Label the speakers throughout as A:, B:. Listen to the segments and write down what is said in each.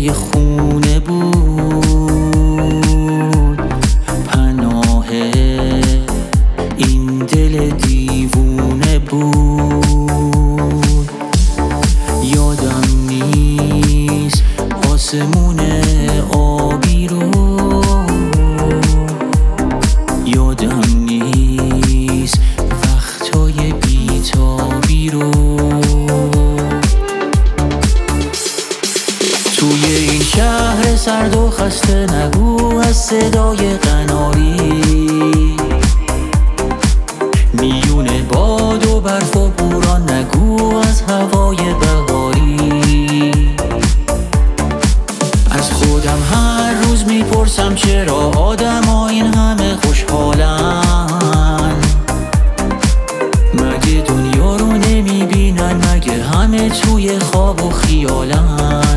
A: یه خونه بود، پناه این دل دیوونه بود. یادم نیست آسمون آبی رو، یادم نیست وقتای بیتابی رو. توی این شهر سرد و خسته نگو از صدای قناری، میون باد و برف و بوران نگو از هوای بهاری. از خودم هر روز میپرسم چرا آدما این همه خوشحالن، مگه دنیا رو نمیبینن، مگه همه توی خواب و خیالن.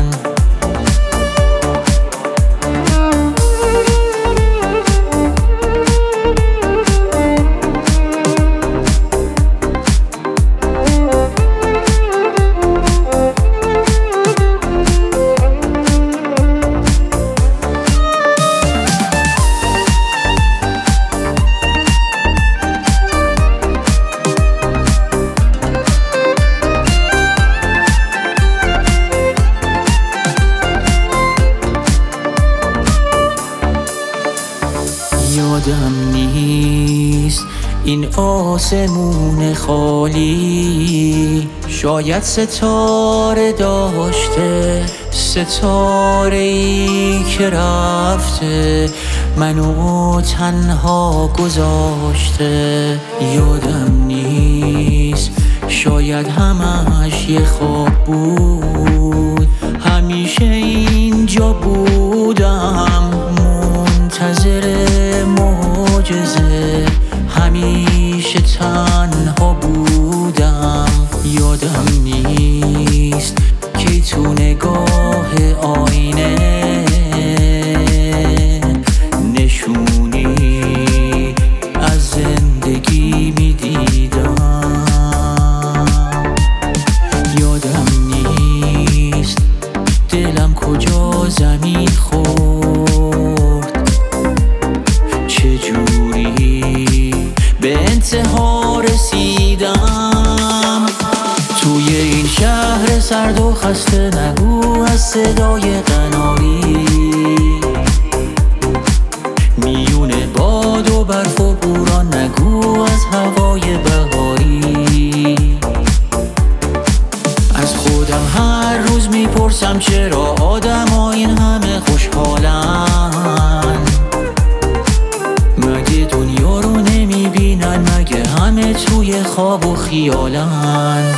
A: یادم نیست این آسمون خالی شاید ستاره داشته، ستاره‌ای که رفته منو تنها گذاشته. یادم نیست شاید همش یه خواب بود، همیشه اینجا بودم منتظر معجزه، همیشه تنها بودم. یادم نیست که تو نگاه آینه نشونی از زندگی میدیدم. یادم نیست دلم کجا زمین خورد، چجوری به انتها رسیدم. توی این شهر سرد و خسته نگو از صدای قناری، میون باد و برف و بوران نگو از هوای بهاری. از خودم هر روز میپرسم چرا آدما این همه خوشحالن، مگه دنیا رو نمیبینن، مگه همه توی خواب و خیالن.